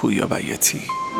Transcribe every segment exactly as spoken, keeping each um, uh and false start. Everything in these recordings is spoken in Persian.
پویا بیاتی.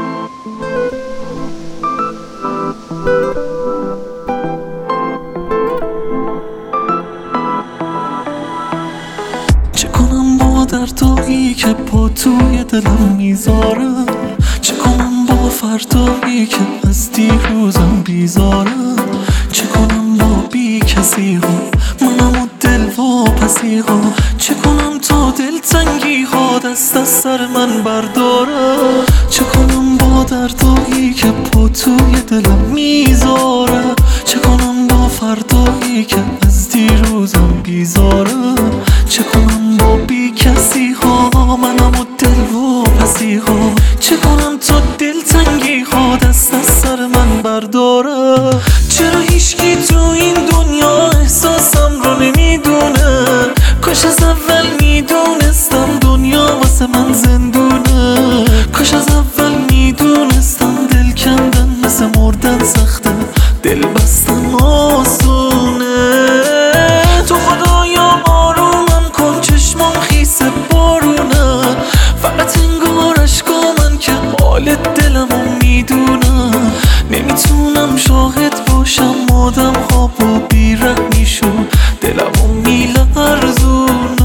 چه کنم با دردایی که پا توی دلم میذارم، چه کنم با فردایی که از دیروزم بیزارم، چه کنم با بی کسی ها منم و دل واپسی ها، چه کنم تا دلتنگی ها دست از سر من بردارم، چه کنم با دردایی که پا توی دلم میذارم، چه کنم با فردایی که از دیروزم بیزارم، چه کنم با بی کسی ها منم و دل واپسی ها، چه کنم تا دلتنگی ها دست از سر من بردارم. چرا هیچکی تو این دنیا احساسم رو نمیدونه؟ کاش از اول میدونستم دنیا واسه من زندونه، کاش از اول میدونستم دل کندن مثل مردن سخته، دل بستن آسونه. تو خدایا آرومم کن، چشمام خیس بارونه، فقط انگار اشکا من که حال دلمو میدونم، نمیتونم شاهد باشم آدم ها با بیرحمیشون دلمو میلرزونم.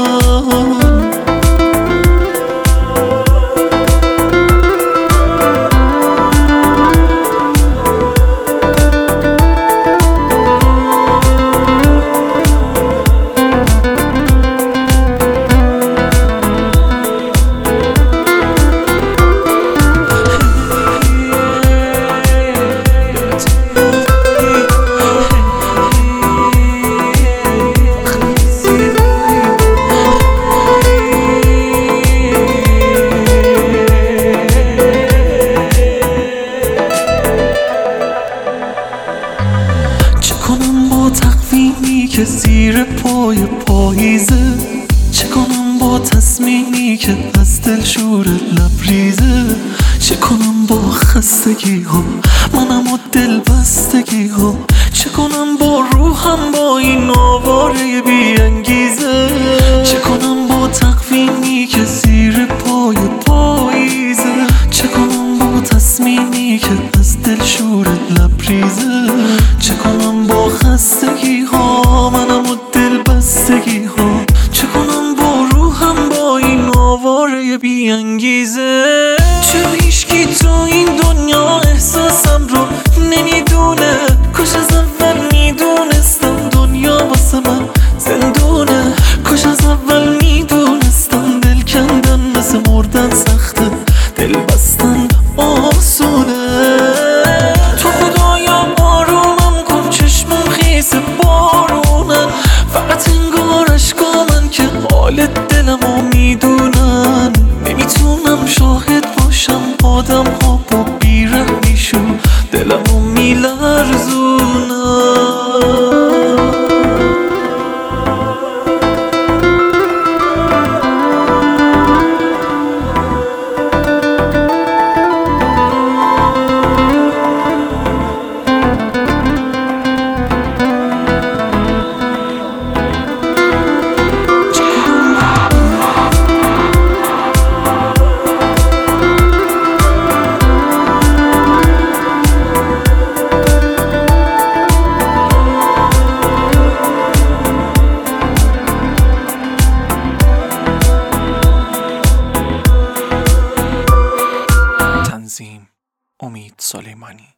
تقویمی که زیر پای پاییزه، چه کنم با تصمیمی که از دل شور لبریزه، چه کنم با خستگی ها منم و دل بستگی ها، چه کنم با روحم با این آواره بی انگیزه، چه کنم با تقویمی که زیر پای پاییزه، چه کنم با تصمیمی که از دل شور لبریزه، چه کنم با خستگی ها منم و دل بستگی ها، چه کنم با روحم با این آواره بی انگیزه. چرا هیچکی تو این دنیا احساسم رو نمیدونه؟ کاش از اول میدونستم دنیا واسه من زندونه، کاش از اول میدونستم دل کندن مثل مردن سخته، دل بستن آسونه. تو خدایا آرومم کن، چشمم خیس بارونه، فقط انگار اشکا من که حال دلمو میدونن، نمیتونم شاهد باشم آدم ها با بیرحمیشون دلمو میلرزونن. امید سلیمانی.